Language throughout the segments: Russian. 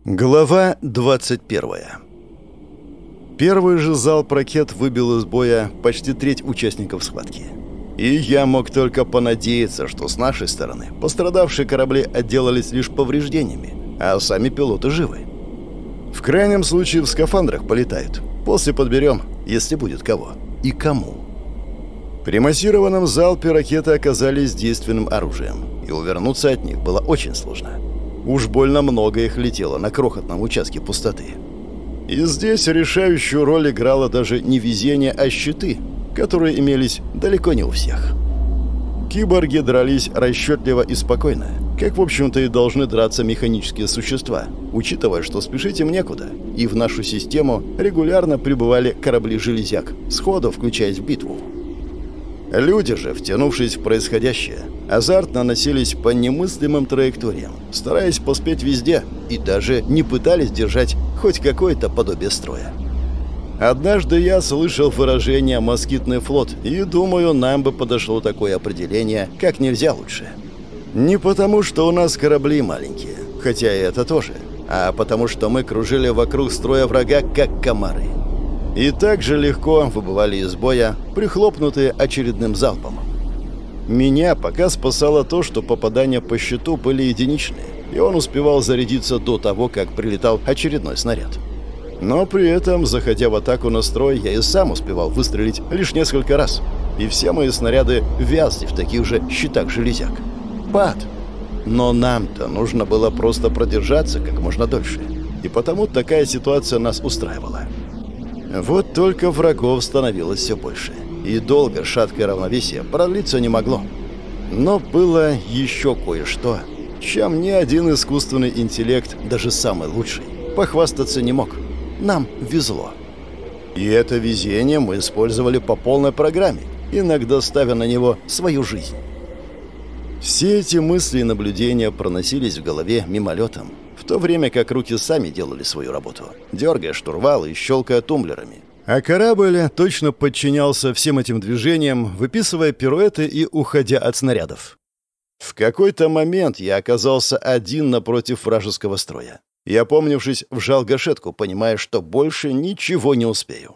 Глава 21. Первый же залп ракет выбил из боя почти треть участников схватки. И я мог только понадеяться, что с нашей стороны пострадавшие корабли отделались лишь повреждениями, а сами пилоты живы. В крайнем случае в скафандрах полетают. После подберем, если будет кого. И кому. При массированном залпе ракеты оказались действенным оружием, и увернуться от них было очень сложно. Уж больно много их летело на крохотном участке пустоты. И здесь решающую роль играло даже не везение, а щиты, которые имелись далеко не у всех. Киборги дрались расчетливо и спокойно, как, в общем-то, и должны драться механические существа, учитывая, что спешить им некуда, и в нашу систему регулярно прибывали корабли-железяк, сходу включаясь в битву. Люди же, втянувшись в происходящее, азартно носились по немыслимым траекториям, стараясь поспеть везде, и даже не пытались держать хоть какое-то подобие строя. Однажды я слышал выражение «москитный флот», и, думаю, нам бы подошло такое определение как нельзя лучше. Не потому, что у нас корабли маленькие, хотя и это тоже, а потому, что мы кружили вокруг строя врага, как комары. И так же легко выбывали из боя, прихлопнутые очередным залпом. Меня пока спасало то, что попадания по щиту были единичные, и он успевал зарядиться до того, как прилетал очередной снаряд. Но при этом, заходя в атаку на строй, я и сам успевал выстрелить лишь несколько раз, и все мои снаряды вязли в таких же щитах железяк. Пад! Но нам-то нужно было просто продержаться как можно дольше, и потому такая ситуация нас устраивала. Вот только врагов становилось все больше, и долго шаткое равновесие продлиться не могло. Но было еще кое-что, чем ни один искусственный интеллект, даже самый лучший, похвастаться не мог. Нам везло. И это везение мы использовали по полной программе, иногда ставя на него свою жизнь. Все эти мысли и наблюдения проносились в голове мимолетом, в то время как руки сами делали свою работу, дергая штурвал и щелкая тумблерами. А корабль точно подчинялся всем этим движениям, выписывая пируэты и уходя от снарядов. В какой-то момент я оказался один напротив вражеского строя. И, опомнившись, вжал гашетку, понимая, что больше ничего не успею.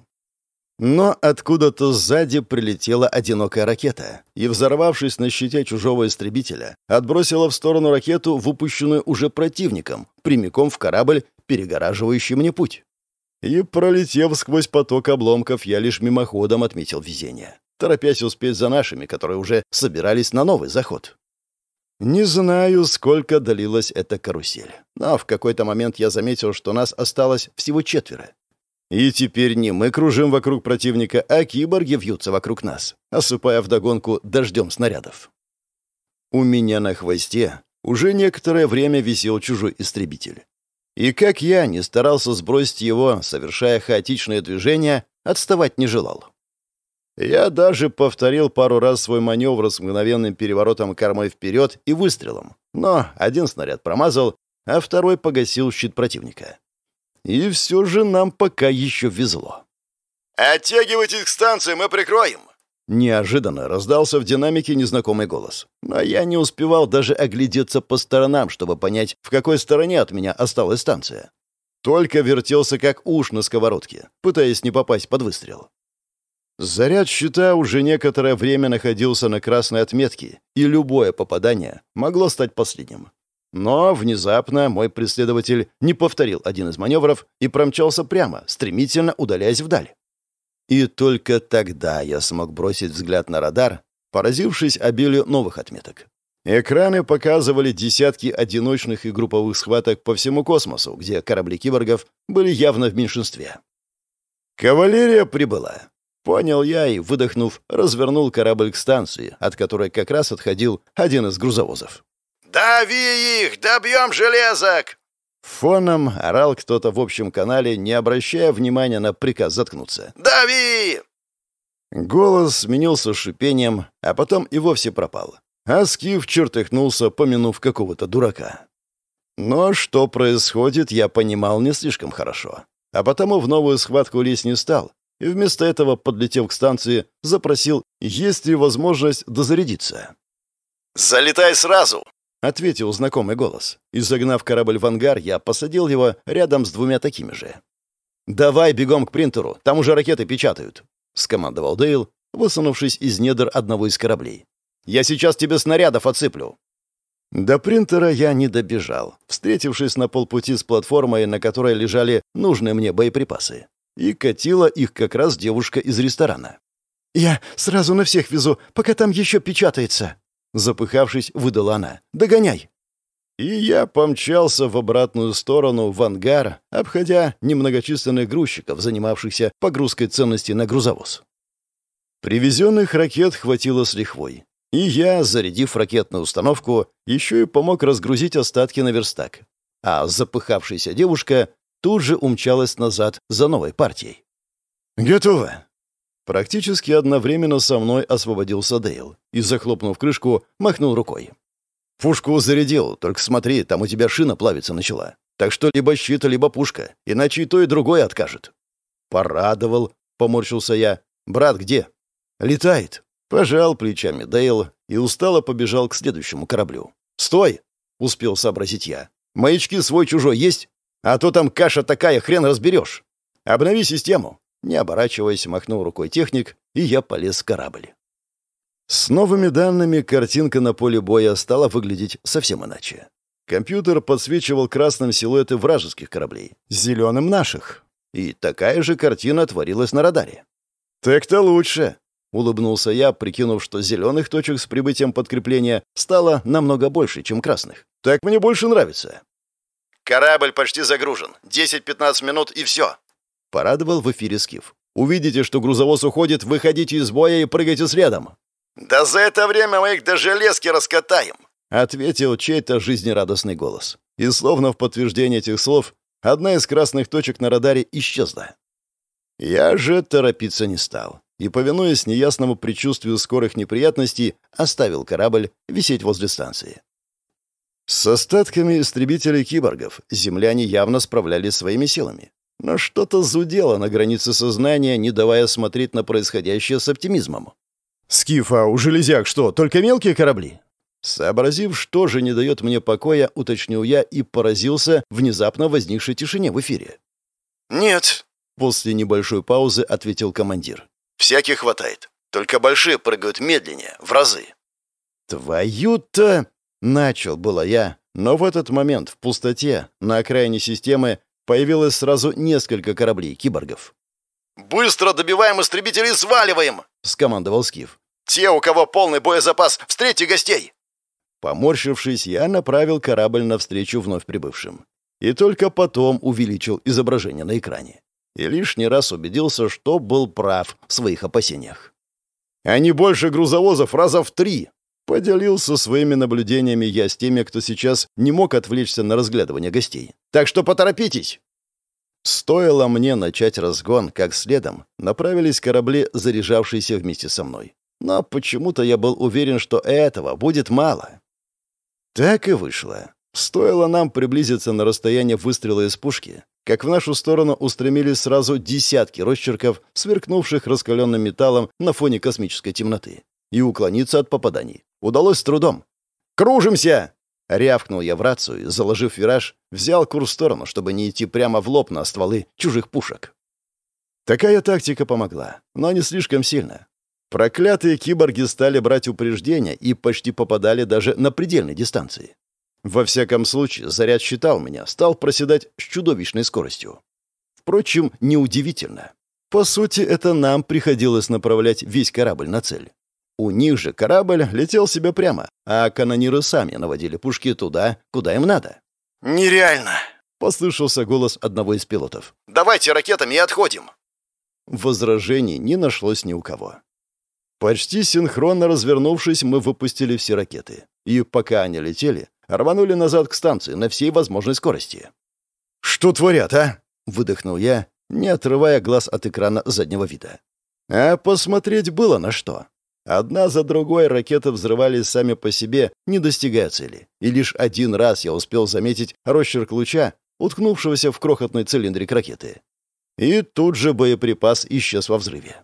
Но откуда-то сзади прилетела одинокая ракета и, взорвавшись на щите чужого истребителя, отбросила в сторону ракету, выпущенную уже противником, прямиком в корабль, перегораживающий мне путь. И, пролетев сквозь поток обломков, я лишь мимоходом отметил везение, торопясь успеть за нашими, которые уже собирались на новый заход. Не знаю, сколько длилась эта карусель, но в какой-то момент я заметил, что нас осталось всего 4. И теперь не мы кружим вокруг противника, а киборги вьются вокруг нас, осыпая вдогонку дождем снарядов. У меня на хвосте уже некоторое время висел чужой истребитель. И как я не старался сбросить его, совершая хаотичные движения, отставать не желал. Я даже повторил пару раз свой маневр с мгновенным переворотом кормой вперед и выстрелом, но один снаряд промазал, а второй погасил щит противника. И все же нам пока еще везло. «Оттягивайтесь к станции, мы прикроем!» Неожиданно раздался в динамике незнакомый голос. Но я не успевал даже оглядеться по сторонам, чтобы понять, в какой стороне от меня осталась станция. Только вертелся как уж на сковородке, пытаясь не попасть под выстрел. Заряд щита уже некоторое время находился на красной отметке, и любое попадание могло стать последним. Но внезапно мой преследователь не повторил один из маневров и промчался прямо, стремительно удаляясь вдаль. И только тогда я смог бросить взгляд на радар, поразившись обилию новых отметок. Экраны показывали десятки одиночных и групповых схваток по всему космосу, где корабли киборгов были явно в меньшинстве. Кавалерия прибыла. Понял я и, выдохнув, развернул корабль к станции, от которой как раз отходил один из грузовозов. «Дави их! Добьем железок!» Фоном орал кто-то в общем канале, не обращая внимания на приказ заткнуться. «Дави!» Голос сменился шипением, а потом и вовсе пропал. А Скиф чертыхнулся, помянув какого-то дурака. Но что происходит, я понимал не слишком хорошо. А потому в новую схватку лезть не стал. И вместо этого, подлетев к станции, запросил, есть ли возможность дозарядиться. «Залетай сразу!» — ответил знакомый голос. И, загнав корабль в ангар, я посадил его рядом с двумя такими же. «Давай бегом к принтеру, там уже ракеты печатают», — скомандовал Дейл, высунувшись из недр одного из кораблей. «Я сейчас тебе снарядов отсыплю». До принтера я не добежал, встретившись на полпути с платформой, на которой лежали нужные мне боеприпасы. И катила их как раз девушка из ресторана. «Я сразу на всех везу, пока там еще печатается», — запыхавшись, выдала она. «Догоняй!» И я помчался в обратную сторону, в ангар, обходя немногочисленных грузчиков, занимавшихся погрузкой ценностей на грузовоз. Привезенных ракет хватило с лихвой. И я, зарядив ракетную установку, еще и помог разгрузить остатки на верстак. А запыхавшаяся девушка тут же умчалась назад за новой партией. «Готово!» Практически одновременно со мной освободился Дейл и, захлопнув крышку, махнул рукой. «Пушку зарядил, только смотри, там у тебя шина плавиться начала. Так что либо щит, либо пушка, иначе и то, и другое откажет». «Порадовал», — поморщился я. «Брат где?» «Летает». Пожал плечами Дейл и устало побежал к следующему кораблю. «Стой!» — успел сообразить я. «Маячки свой-чужой есть? А то там каша такая, хрен разберешь. Обнови систему». Не оборачиваясь, махнул рукой техник, и я полез в корабль. С новыми данными картинка на поле боя стала выглядеть совсем иначе. Компьютер подсвечивал красным силуэты вражеских кораблей, зеленым наших. И такая же картина творилась на радаре. «Так-то лучше», — улыбнулся я, прикинув, что зеленых точек с прибытием подкрепления стало намного больше, чем красных. «Так мне больше нравится». «Корабль почти загружен. 10-15 минут и все», — порадовал в эфире Скиф. «Увидите, что грузовоз уходит, выходите из боя и прыгайте следом». «Да за это время мы их до железки раскатаем», — ответил чей-то жизнерадостный голос. И словно в подтверждение этих слов, одна из красных точек на радаре исчезла. Я же торопиться не стал и, повинуясь неясному предчувствию скорых неприятностей, оставил корабль висеть возле станции. С остатками истребителей-киборгов земляне явно справлялись своими силами. Но что-то зудело на границе сознания, не давая смотреть на происходящее с оптимизмом. «Скиф, а у железяк что, только мелкие корабли?» Сообразив, что же не дает мне покоя, уточнил я и поразился внезапно возникшей тишине в эфире. «Нет», — после небольшой паузы ответил командир. «Всяких хватает. Только большие прыгают медленнее, в разы». «Твою-то...» — начал было я, но в этот момент в пустоте, на окраине системы, появилось сразу несколько кораблей-киборгов. «Быстро добиваем истребителей и сваливаем!» — скомандовал Скиф. «Те, у кого полный боезапас, встретьте гостей!» Поморщившись, я направил корабль навстречу вновь прибывшим. И только потом увеличил изображение на экране. И лишний раз убедился, что был прав в своих опасениях. «А не больше грузовозов раза в 3!» Поделился своими наблюдениями я с теми, кто сейчас не мог отвлечься на разглядывание гостей. «Так что поторопитесь!» Стоило мне начать разгон, как следом направились корабли, заряжавшиеся вместе со мной. Но почему-то я был уверен, что этого будет мало. Так и вышло. Стоило нам приблизиться на расстояние выстрела из пушки, как в нашу сторону устремились сразу десятки росчерков, сверкнувших раскаленным металлом на фоне космической темноты. И уклониться от попаданий удалось с трудом. «Кружимся!» — рявкнул я в рацию и, заложив вираж, взял курс в сторону, чтобы не идти прямо в лоб на стволы чужих пушек. Такая тактика помогла, но не слишком сильно. Проклятые киборги стали брать упреждения и почти попадали даже на предельной дистанции. Во всяком случае, заряд щита у меня стал проседать с чудовищной скоростью. Впрочем, неудивительно. По сути, это нам приходилось направлять весь корабль на цель. У них же корабль летел себе прямо, а канониры сами наводили пушки туда, куда им надо. «Нереально!» — послышался голос одного из пилотов. «Давайте ракетами и отходим!» Возражений не нашлось ни у кого. Почти синхронно развернувшись, мы выпустили все ракеты. И пока они летели, рванули назад к станции на всей возможной скорости. «Что творят, а?» — выдохнул я, не отрывая глаз от экрана заднего вида. А посмотреть было на что. Одна за другой ракеты взрывались сами по себе, не достигая цели. И лишь один раз я успел заметить росчерк луча, уткнувшегося в крохотный цилиндрик ракеты. И тут же боеприпас исчез во взрыве.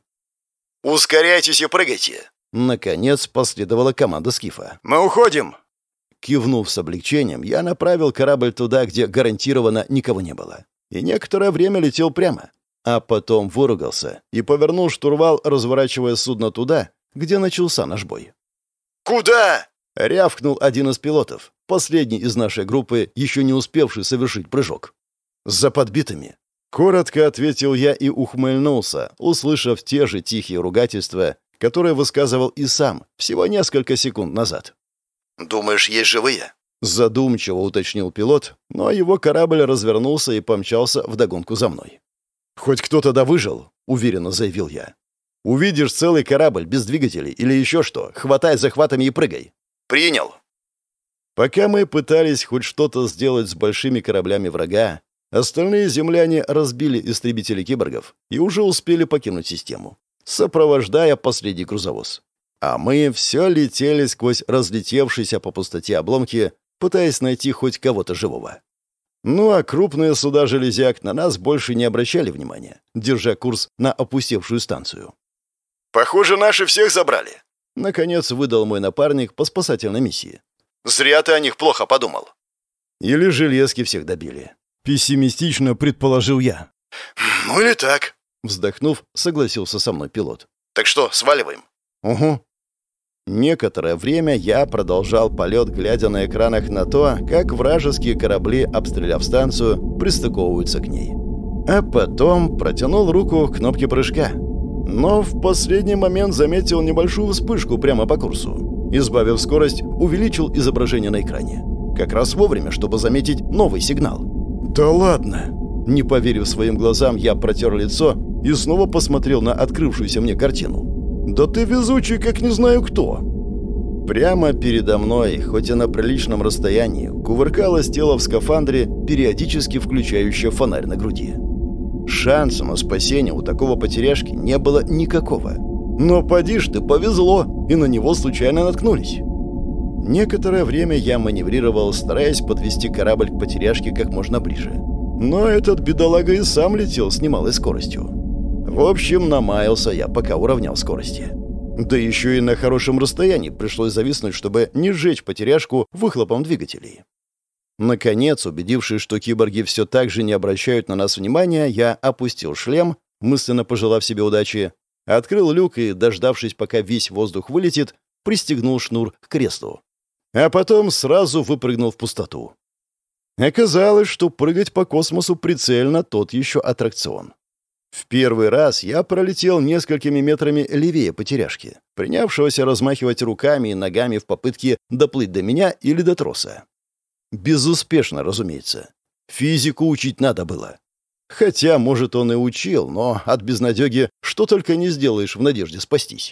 «Ускоряйтесь и прыгайте!» Наконец последовала команда Скифа. «Мы уходим!» К Кивнув с облегчением, я направил корабль туда, где гарантированно никого не было. И некоторое время летел прямо. А потом выругался и повернул штурвал, разворачивая судно туда, где начался наш бой. «Куда?» — рявкнул один из пилотов, последний из нашей группы, еще не успевший совершить прыжок. «За подбитыми». Коротко ответил я и ухмыльнулся, услышав те же тихие ругательства, которые высказывал и сам всего несколько секунд назад. «Думаешь, есть живые?» — задумчиво уточнил пилот, но его корабль развернулся и помчался вдогонку за мной. «Хоть кто-то да выжил», — уверенно заявил я. «Увидишь целый корабль без двигателей или еще что, хватай захватами и прыгай». «Принял». Пока мы пытались хоть что-то сделать с большими кораблями врага, остальные земляне разбили истребители киборгов и уже успели покинуть систему, сопровождая последний грузовоз. А мы все летели сквозь разлетевшиеся по пустоте обломки, пытаясь найти хоть кого-то живого. Ну а крупные суда «Железяк» на нас больше не обращали внимания, держа курс на опустевшую станцию. «Похоже, наши всех забрали», — наконец выдал мой напарник по спасательной миссии. «Зря ты о них плохо подумал». «Или железки всех добили», — пессимистично предположил я. «Ну или так», — вздохнув, согласился со мной пилот. «Так что, сваливаем?» «Угу». Некоторое время я продолжал полет, глядя на экранах на то, как вражеские корабли, обстреляв станцию, пристыковываются к ней. А потом протянул руку к кнопке прыжка. Но в последний момент заметил небольшую вспышку прямо по курсу. Избавив скорость, увеличил изображение на экране. Как раз вовремя, чтобы заметить новый сигнал. «Да ладно!» Не поверив своим глазам, я протер лицо и снова посмотрел на открывшуюся мне картину. «Да ты везучий, как не знаю кто!» Прямо передо мной, хоть и на приличном расстоянии, кувыркалось тело в скафандре, периодически включающее фонарь на груди. Шанса на спасение у такого потеряшки не было никакого. Но поди ж ты, повезло, и на него случайно наткнулись. Некоторое время я маневрировал, стараясь подвести корабль к потеряшке как можно ближе. Но этот бедолага и сам летел с немалой скоростью. В общем, намаялся я, пока уравнял скорости. Да еще и на хорошем расстоянии пришлось зависнуть, чтобы не сжечь потеряшку выхлопом двигателей. Наконец, убедившись, что киборги все так же не обращают на нас внимания, я опустил шлем, мысленно пожелав себе удачи, открыл люк и, дождавшись, пока весь воздух вылетит, пристегнул шнур к креслу. А потом сразу выпрыгнул в пустоту. Оказалось, что прыгать по космосу прицельно тот еще аттракцион. В первый раз я пролетел несколькими метрами левее потеряшки, принявшегося размахивать руками и ногами в попытке доплыть до меня или до троса. Безуспешно, разумеется. Физику учить надо было. Хотя, может, он и учил, но от безнадеги что только не сделаешь в надежде спастись.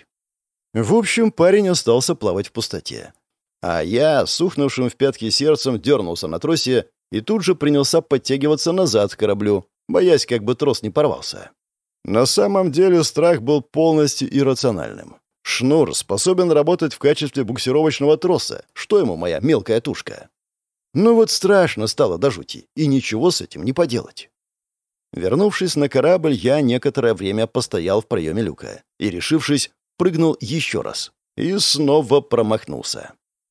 В общем, парень остался плавать в пустоте. А я, сухнувшим в пятки сердцем, дернулся на тросе и тут же принялся подтягиваться назад к кораблю, боясь, как бы трос не порвался. На самом деле страх был полностью иррациональным. Шнур способен работать в качестве буксировочного троса. Что ему моя мелкая тушка? Ну вот страшно стало до жути, и ничего с этим не поделать. Вернувшись на корабль, я некоторое время постоял в проеме люка и, решившись, прыгнул еще раз. И снова промахнулся.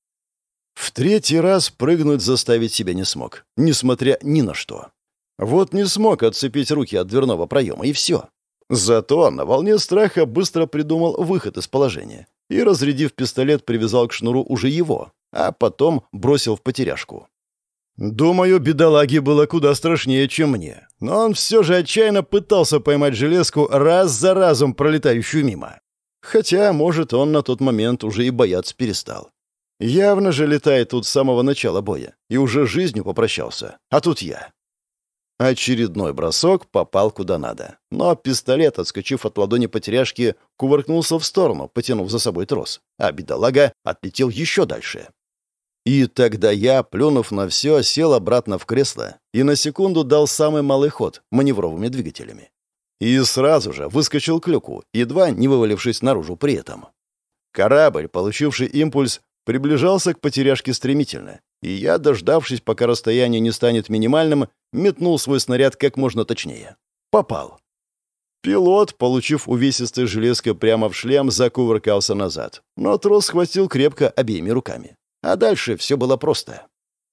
В третий раз прыгнуть заставить себя не смог, несмотря ни на что. Вот не смог отцепить руки от дверного проема, и все. Зато на волне страха быстро придумал выход из положения и, разрядив пистолет, привязал к шнуру уже его, а потом бросил в потеряшку. Думаю, бедолаге было куда страшнее, чем мне, но он все же отчаянно пытался поймать железку, раз за разом пролетающую мимо. Хотя, может, он на тот момент уже и бояться перестал. Явно же летает тут с самого начала боя и уже жизнью попрощался, а тут я. Очередной бросок попал куда надо, но пистолет, отскочив от ладони потеряшки, кувыркнулся в сторону, потянув за собой трос, а бедолага отлетел еще дальше. И тогда я, плюнув на все, сел обратно в кресло и на секунду дал самый малый ход маневровыми двигателями. И сразу же выскочил к люку, едва не вывалившись наружу при этом. Корабль, получивший импульс, приближался к потеряшке стремительно, и я, дождавшись, пока расстояние не станет минимальным, метнул свой снаряд как можно точнее. Попал. Пилот, получив увесистой железкой прямо в шлем, закувыркался назад, но трос схватил крепко обеими руками. А дальше все было просто.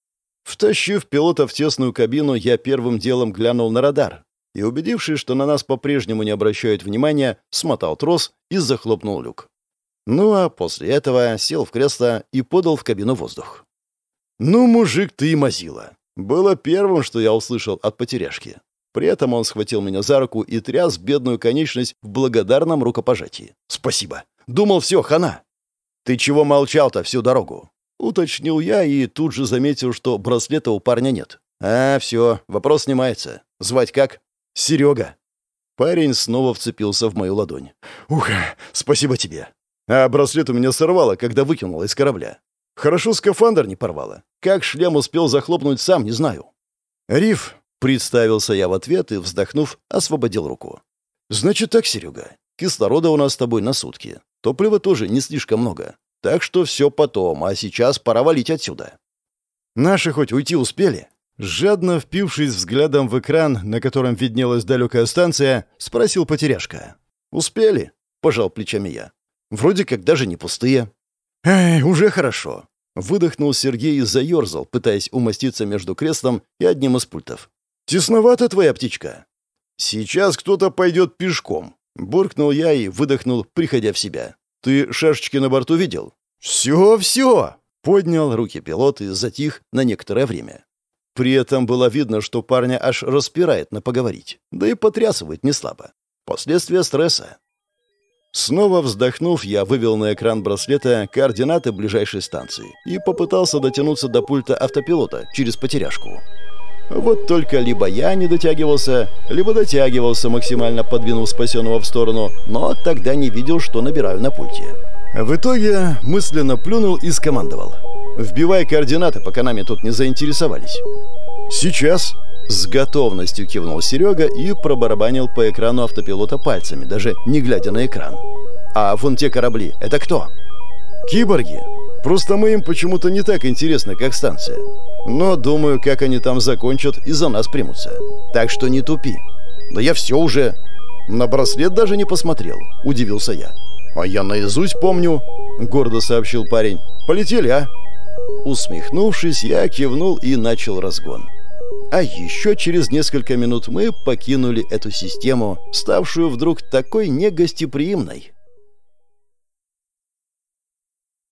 Втащив пилота в тесную кабину, я первым делом глянул на радар и, убедившись, что на нас по-прежнему не обращают внимания, смотал трос и захлопнул люк. Ну а после этого сел в кресло и подал в кабину воздух. «Ну, мужик, ты и мазила!» Было первым, что я услышал от потеряшки. При этом он схватил меня за руку и тряс бедную конечность в благодарном рукопожатии. «Спасибо! Думал, все, хана!» «Ты чего молчал-то всю дорогу?» Уточнил я и тут же заметил, что браслета у парня нет. «А, все, вопрос снимается. Звать как?» «Серега». Парень снова вцепился в мою ладонь. «Ух, спасибо тебе. А браслет у меня сорвало, когда выкинуло из корабля. Хорошо скафандр не порвало. Как шлем успел захлопнуть, сам не знаю». «Риф», — представился я в ответ и, вздохнув, освободил руку. «Значит так, Серега, кислорода у нас с тобой на сутки. Топлива тоже не слишком много. Так что все потом, а сейчас пора валить отсюда». «Наши хоть уйти успели?» Жадно впившись взглядом в экран, на котором виднелась далекая станция, спросил потеряшка. «Успели?» — пожал плечами я. «Вроде как даже не пустые». «Эй, уже хорошо». Выдохнул Сергей и заерзал, пытаясь умоститься между креслом и одним из пультов. «Тесновата твоя птичка». «Сейчас кто-то пойдет пешком», — буркнул я и выдохнул, приходя в себя. «Ты шашечки на борту видел?» «Все!» — поднял руки пилот и затих на некоторое время. При этом было видно, что парня аж распирает на поговорить, да и потрясывает неслабо. Последствия стресса. Снова вздохнув, я вывел на экран браслета координаты ближайшей станции и попытался дотянуться до пульта автопилота через потеряшку. Вот только либо я не дотягивался, либо дотягивался, максимально подвинув спасенного в сторону, но тогда не видел, что набираю на пульте. В итоге мысленно плюнул и скомандовал: «Вбивай координаты, пока нами тут не заинтересовались». «Сейчас!» — с готовностью кивнул Серега и пробарабанил по экрану автопилота пальцами, даже не глядя на экран. «А вон те корабли — это кто?» «Киборги. Просто мы им почему-то не так интересны, как станция. Но, думаю, как они там закончат и за нас примутся. Так что не тупи». «Да я все уже...» «На браслет даже не посмотрел», — удивился я. «А я наизусть помню», — гордо сообщил парень. «Полетели, а?» Усмехнувшись, я кивнул и начал разгон. А еще через несколько минут мы покинули эту систему, ставшую вдруг такой негостеприимной.